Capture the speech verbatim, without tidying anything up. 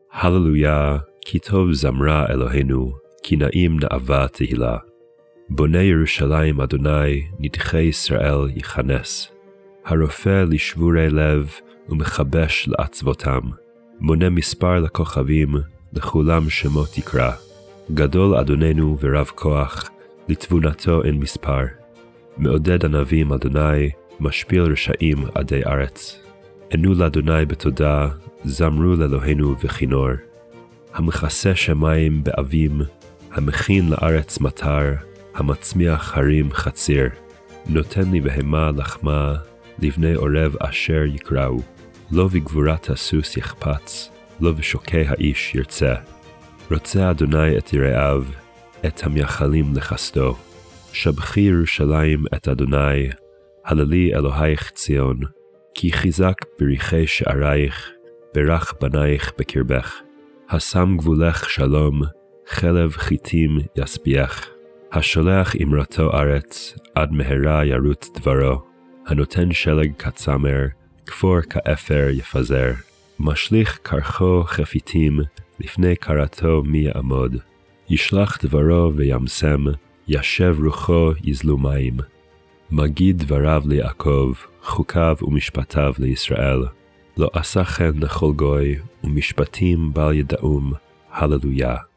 הללויה, כי טוב זמרה אלוהינו, כי נעים נאווה תהילה. בונה ירושלים אדוני, נדחי ישראל יכנס. הרופא לשבורי לב, ומחבש לעצבותם. מונה מספר לכוכבים, לכולם שמות יקרא. גדול אדוננו ורב כוח, לתבונתו אין מספר. מעודד ענבים אדוני, משפיל רשעים עדי ארץ. ענו לאדוני בתודה, זמרו לאלוהינו וכינור. המכסה שמיים באבים, המכין לארץ מטר, המצמיח הרים חציר. נותן לי בהמה לחמה, לבני עורב אשר יקראו. לא בגבורת הסוס יחפץ, לא בשוקי האיש ירצה. רוצה אדוני את יראיו, את המייחלים לחסדו. שבחי ירושלים את אדוני, הללי אלוהיך ציון, כי חיזק בריחי שערייך, ברך בנייך בקרבך. השם גבולך שלום, חלב חיטים ישביח. השולח אמרתו ארץ, עד מהרה ירוץ דברו. הנותן שלג כצמר, כפור כאפר יפזר. משליך קרחו חפיתים, לפני קרתו מי יעמוד. ישלח דברו וימסם, ישב רוחו יזלו מים. מגיד דבריו ליעקב, חוקיו ומשפטיו לישראל. לא עשה כן לכל גוי, ומשפטים בל ידעום. הללויה.